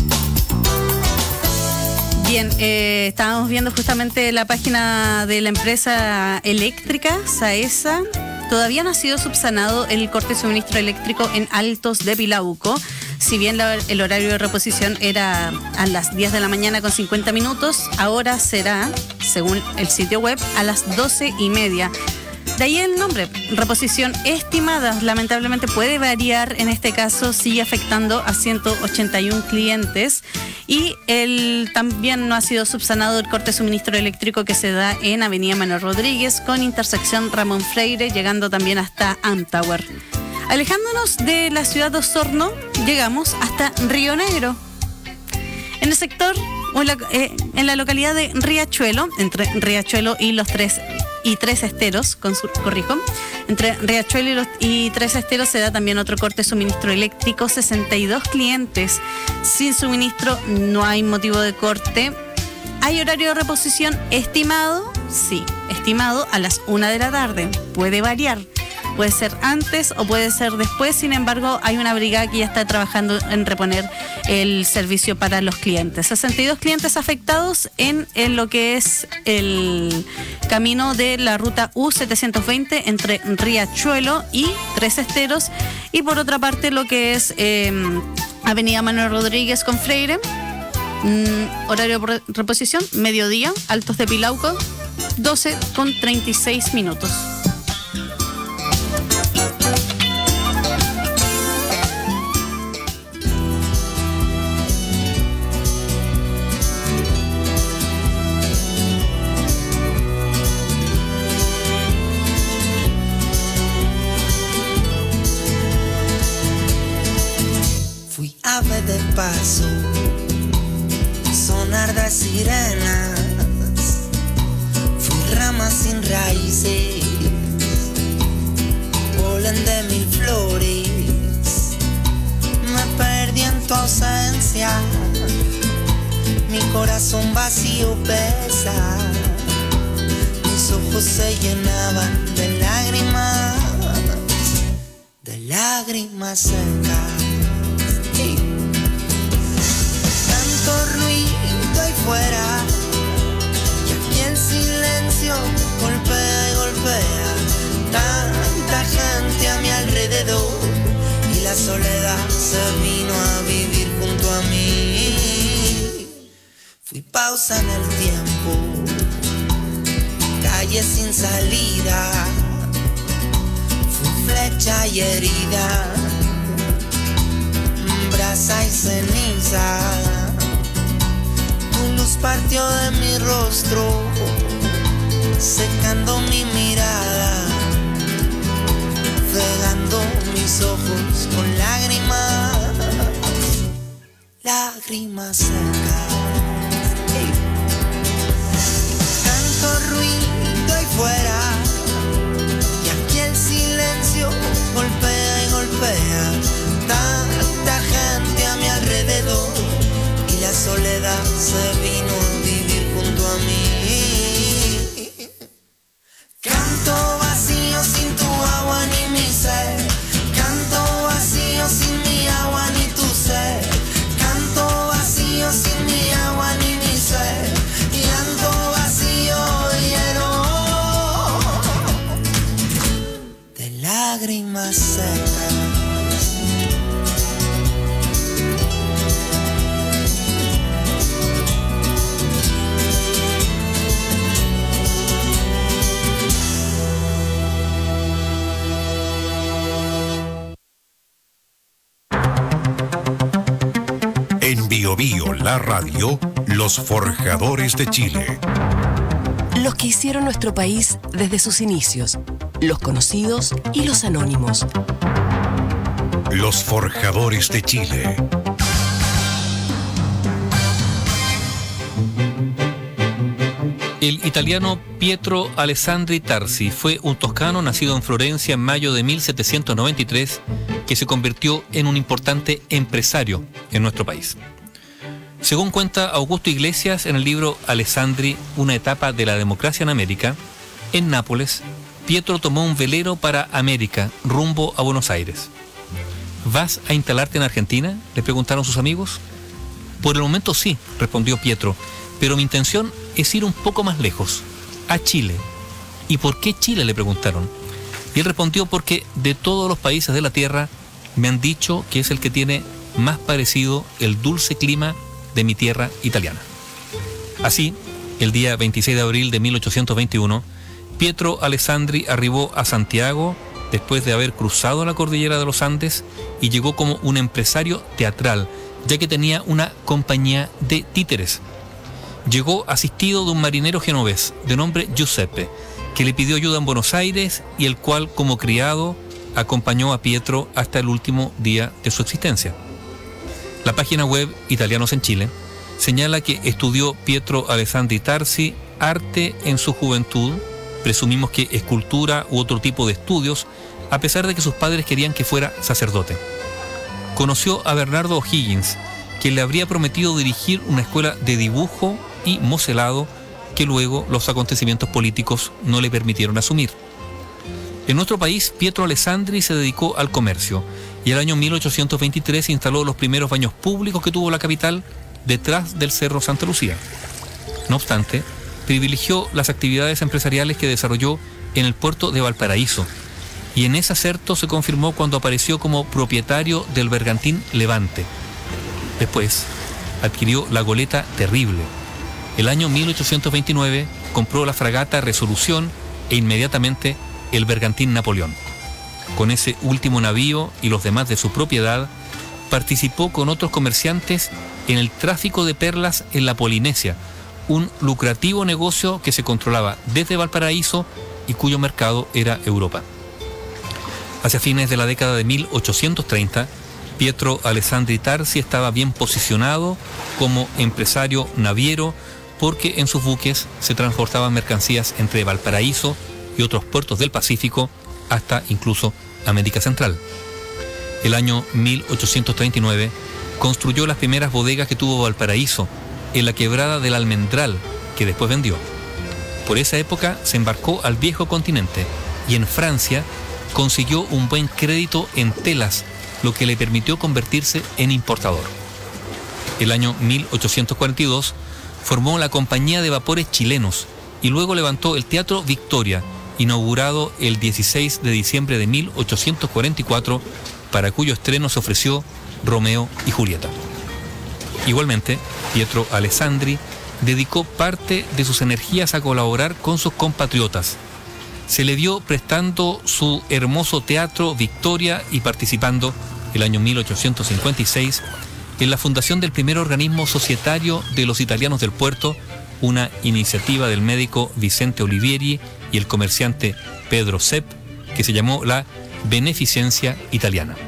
Bien, eh, estábamos viendo justamente la página de la empresa eléctrica, Saesa. Todavía no ha sido subsanado el corte de suministro eléctrico en Altos de Pilauco. Si bien la, el horario de reposición era a las diez de la mañana con cincuenta minutos, ahora será, según el sitio web, a las doce y media. De ahí el nombre, reposición estimada. Lamentablemente puede variar, en este caso sigue afectando a ciento ochenta y uno clientes. Y el, también no ha sido subsanado el corte de suministro eléctrico que se da en Avenida Manuel Rodríguez con intersección Ramón Freire, llegando también hasta Amtower. Alejándonos de la ciudad de Osorno, llegamos hasta Río Negro. En el sector, o en la, eh, en la localidad de Riachuelo, entre Riachuelo y los tres y Tres Esteros, con su, corrijo, entre Riachuelo y, los, y Tres Esteros se da también otro corte de suministro eléctrico, sesenta y dos clientes sin suministro, no hay motivo de corte. ¿Hay horario de reposición estimado? Sí, estimado a las una de la tarde, puede variar. Puede ser antes o puede ser después, sin embargo, hay una brigada que ya está trabajando en reponer el servicio para los clientes. sesenta y dos clientes afectados en, en lo que es el camino de la ruta U setecientos veinte entre Riachuelo y Tres Esteros. Y por otra parte, lo que es eh, Avenida Manuel Rodríguez con Freire, mm, horario de reposición, mediodía, Altos de Pilauco, doce con treinta y seis minutos. Ave de paso, sonar de sirenas, fui rama sin raíces, polen de mil flores, me perdí en tu ausencia, mi corazón vacío pesa, mis ojos se llenaban de lágrimas, de lágrimas secas. Tanto ruido ahí fuera y aquí el silencio golpea y golpea. Tanta gente a mi alrededor y la soledad se vino a vivir junto a mí. Fui pausa en el tiempo, calle sin salida, fui flecha y herida, brasa y ceniza, tu luz partió de mi rostro, secando mi mirada, cegando mis ojos con lágrimas, lágrimas secas. Tanto ruido ahí fuera y aquí el silencio golpea y golpea. Tanta gente a mi alrededor y la soledad se vino a vivir junto a mí. Canto vacío sin tu agua ni mi sed, canto vacío sin mi agua ni tu sed, canto vacío sin mi agua ni mi sed, y canto vacío lleno de lágrimas secas. En Bio Bio, la radio, los forjadores de Chile. Los que hicieron nuestro país desde sus inicios, los conocidos y los anónimos. Los forjadores de Chile. El italiano Pietro Alessandri Tarsi fue un toscano nacido en Florencia en mayo de mil setecientos noventa y tres que se convirtió en un importante empresario en nuestro país. Según cuenta Augusto Iglesias en el libro Alessandri, una etapa de la democracia en América, en Nápoles, Pietro tomó un velero para América, rumbo a Buenos Aires. ¿Vas a instalarte en Argentina?, le preguntaron sus amigos. Por el momento sí, respondió Pietro, pero mi intención es ir un poco más lejos, a Chile. ¿Y por qué Chile?, le preguntaron. Y él respondió: porque de todos los países de la Tierra me han dicho que es el que tiene más parecido el dulce clima de mi tierra italiana. Así, el día veintiséis de abril de mil ochocientos veintiuno, Pietro Alessandri arribó a Santiago después de haber cruzado la cordillera de los Andes y llegó como un empresario teatral, ya que tenía una compañía de títeres. Llegó asistido de un marinero genovés de nombre Giuseppe, que le pidió ayuda en Buenos Aires y el cual, como criado, acompañó a Pietro hasta el último día de su existencia. La página web Italianos en Chile señala que estudió Pietro Alessandri Tarsi arte en su juventud, presumimos que escultura u otro tipo de estudios, a pesar de que sus padres querían que fuera sacerdote. Conoció a Bernardo O'Higgins, quien le habría prometido dirigir una escuela de dibujo y modelado que luego los acontecimientos políticos no le permitieron asumir. En nuestro país, Pietro Alessandri se dedicó al comercio y el año mil ochocientos veintitrés instaló los primeros baños públicos que tuvo la capital detrás del Cerro Santa Lucía. No obstante, privilegió las actividades empresariales que desarrolló en el puerto de Valparaíso, y en ese acerto se confirmó cuando apareció como propietario del bergantín Levante. Después, adquirió la goleta Terrible. El año mil ochocientos veintinueve compró la fragata Resolución e inmediatamente el bergantín Napoleón. Con ese último navío y los demás de su propiedad, participó con otros comerciantes en el tráfico de perlas en la Polinesia, un lucrativo negocio que se controlaba desde Valparaíso y cuyo mercado era Europa. Hacia fines de la década de mil ochocientos treinta, Pietro Alessandri Tarsi estaba bien posicionado como empresario naviero porque en sus buques se transportaban mercancías entre Valparaíso y otros puertos del Pacífico hasta incluso América Central. El año mil ochocientos treinta y nueve construyó las primeras bodegas que tuvo Valparaíso en la quebrada del Almendral, que después vendió. Por esa época se embarcó al viejo continente y en Francia consiguió un buen crédito en telas, lo que le permitió convertirse en importador. El año mil ochocientos cuarenta y dos formó la Compañía de Vapores Chilenos y luego levantó el Teatro Victoria, inaugurado el dieciséis de diciembre de mil ochocientos cuarenta y cuatro, para cuyo estreno se ofreció Romeo y Julieta. Igualmente, Pietro Alessandri dedicó parte de sus energías a colaborar con sus compatriotas. Se le vio prestando su hermoso Teatro Victoria y participando, el año mil ochocientos cincuenta y seis, en la fundación del primer organismo societario de los italianos del puerto, una iniciativa del médico Vicente Olivieri y el comerciante Pedro Sepp, que se llamó la Beneficencia Italiana.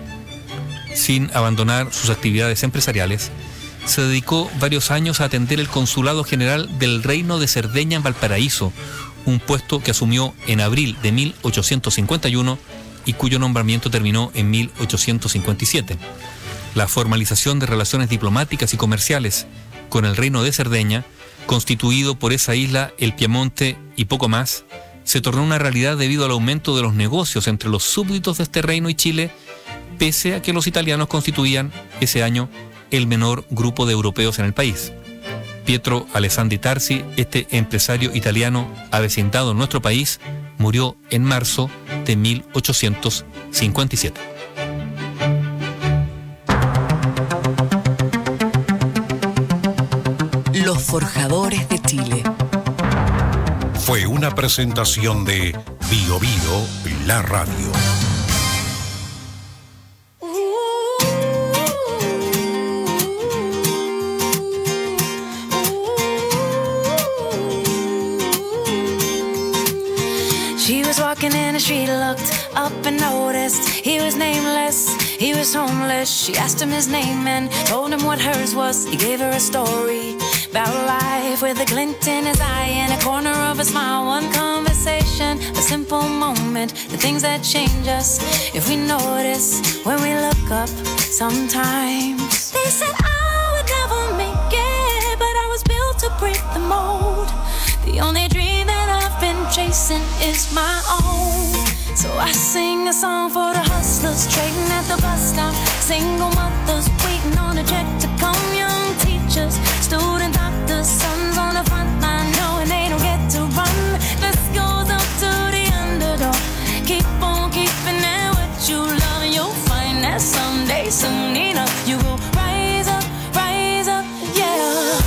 Sin abandonar sus actividades empresariales, se dedicó varios años a atender el Consulado General del Reino de Cerdeña en Valparaíso, un puesto que asumió en abril de mil ochocientos cincuenta y uno y cuyo nombramiento terminó en mil ochocientos cincuenta y siete. La formalización de relaciones diplomáticas y comerciales con el Reino de Cerdeña, constituido por esa isla, el Piamonte y poco más, se tornó una realidad debido al aumento de los negocios entre los súbditos de este reino y Chile, pese a que los italianos constituían ese año el menor grupo de europeos en el país. Pietro Alessandri Tarsi, este empresario italiano avecindado en nuestro país, murió en marzo de mil ochocientos cincuenta y siete. Los Forjadores de Chile. Fue una presentación de Bio Bio, la radio. She was walking in the street, looked up and noticed he was nameless, he was homeless. She asked him his name and told him what hers was. He gave her a story, about life with a glint in his eye and a corner of a smile. One conversation, a simple moment, the things that change us if we notice when we look up sometimes. They said I would never make it, but I was built to break the mold. The only dream that I've been chasing is my own. So I sing a song for the hustlers trading at the bus stop, single mothers waiting on a check to come, young teachers, student doctors, sons on the front line knowing they don't get to run. This goes up to the underdog. Keep on keeping it what you love, and you'll find that someday, soon enough, you will rise up, rise up, yeah.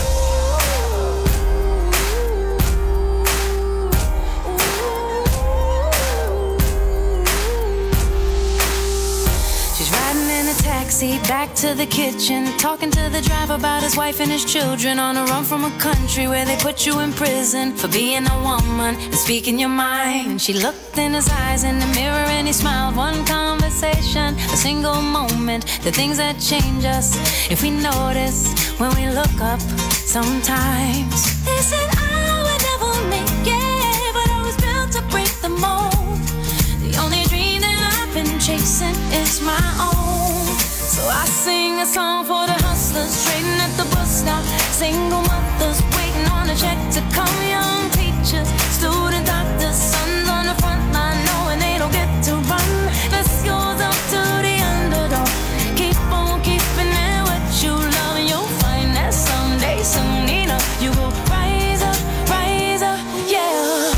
Taxi back to the kitchen, talking to the driver about his wife and his children, on a run from a country where they put you in prison for being a woman and speaking your mind. And she looked in his eyes in the mirror and he smiled. One conversation, a single moment, the things that change us if we notice when we look up sometimes. They said I would never make it, but I was built to break the mold. The only dream that I've been chasing is my own. So I sing a song for the hustlers trading at the bus stop, single mothers waiting on a check to come, young teachers, student doctors, sons on the front line knowing they don't get to run. This goes up to the underdog. Keep on keeping it what you love, and you'll find that someday, soon enough, you will rise up, rise up, yeah.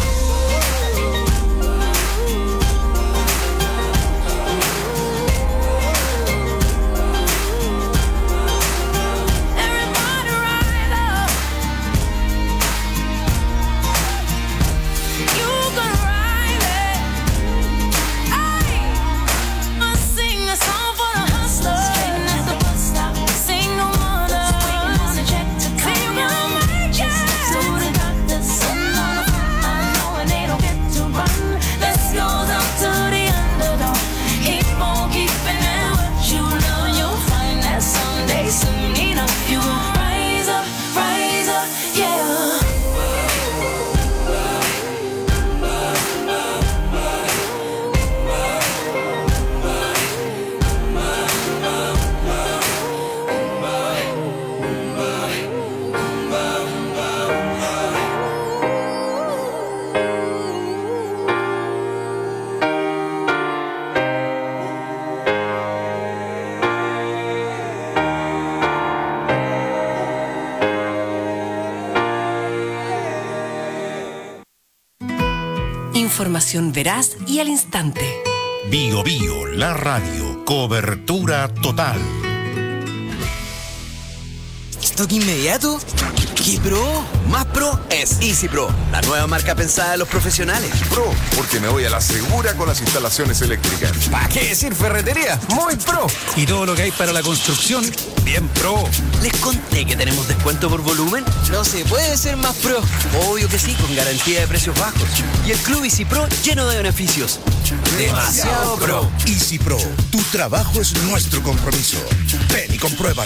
Información veraz y al instante. Bio Bio, la radio. Cobertura total. ¿Stock inmediato? ¿Qué pro? Más pro es Easy Pro, la nueva marca pensada en los profesionales. Pro, porque me voy a la segura con las instalaciones eléctricas. ¿Para qué decir ferretería? Muy pro. Y todo lo que hay para la construcción, bien pro. ¿Les conté que tenemos descuento por volumen? No se puede ser más pro. Obvio que sí, con garantía de precios bajos. Y el Club Easy Pro lleno de beneficios. Demasiado pro. Easy Pro, tu trabajo es nuestro compromiso. Ven y compruébalo.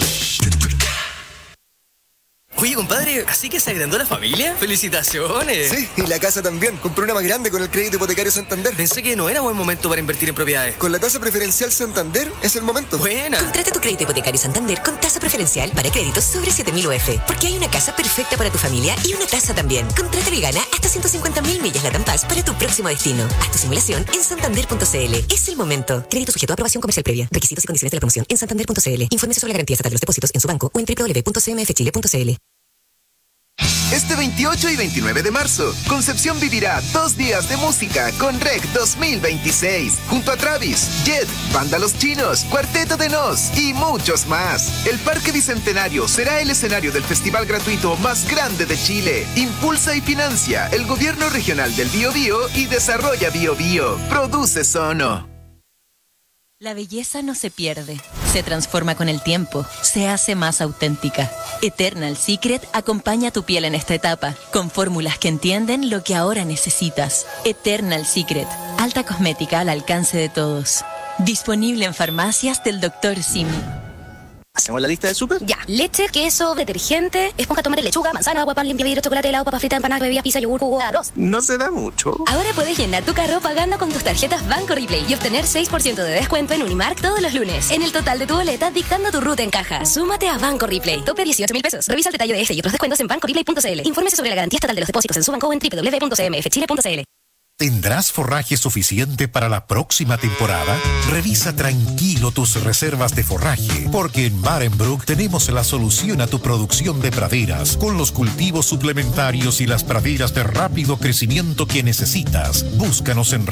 Oye, compadre, ¿así que se agrandó la familia? ¡Felicitaciones! Sí, y la casa también. Compré una más grande con el crédito hipotecario Santander. Pensé que no era buen momento para invertir en propiedades. Con la tasa preferencial Santander es el momento. ¡Buena! Contrata tu crédito hipotecario Santander con tasa preferencial para créditos sobre siete mil U F. Porque hay una casa perfecta para tu familia y una tasa también. Contrátalo y gana hasta ciento cincuenta mil millas LATAM Pass para tu próximo destino. Haz tu simulación en santander punto c l. Es el momento. Crédito sujeto a aprobación comercial previa. Requisitos y condiciones de la promoción en santander punto c l. Infórmese sobre la garantía estatal de los depósitos en su banco o en doble u doble u doble u punto c m f chile punto c l. Este veintiocho y veintinueve de marzo, Concepción vivirá dos días de música con R E C dos mil veintiséis, junto a Travis, Jet, Banda Los Chinos, Cuarteto de Nos y muchos más. El Parque Bicentenario será el escenario del festival gratuito más grande de Chile. Impulsa y financia el Gobierno Regional del Biobío y desarrolla Biobío. Produce Sono. La belleza no se pierde, se transforma con el tiempo, se hace más auténtica. Eternal Secret acompaña tu piel en esta etapa, con fórmulas que entienden lo que ahora necesitas. Eternal Secret, alta cosmética al alcance de todos. Disponible en farmacias del doctor Simi. ¿Hacemos la lista del súper? Ya. Leche, queso, detergente, esponja, tomate, lechuga, manzana, agua, pan, limpia vidrio, chocolate, helado, papa frita, empanadas, bebidas, pizza, yogur, jugo, arroz. No se da mucho. Ahora puedes llenar tu carro pagando con tus tarjetas Banco Replay y obtener seis por ciento de descuento en Unimark todos los lunes. En el total de tu boleta, dictando tu ruta en caja. Súmate a Banco Replay. Tope dieciocho mil pesos. Revisa el detalle de este y otros descuentos en banco replay punto c l. Infórmese sobre la garantía estatal de los depósitos en Subanco en doble u doble u doble u punto c m f chile punto c l. ¿Tendrás forraje suficiente para la próxima temporada? Revisa tranquilo tus reservas de forraje, porque en Barenbrook tenemos la solución a tu producción de praderas, con los cultivos suplementarios y las praderas de rápido crecimiento que necesitas. Búscanos en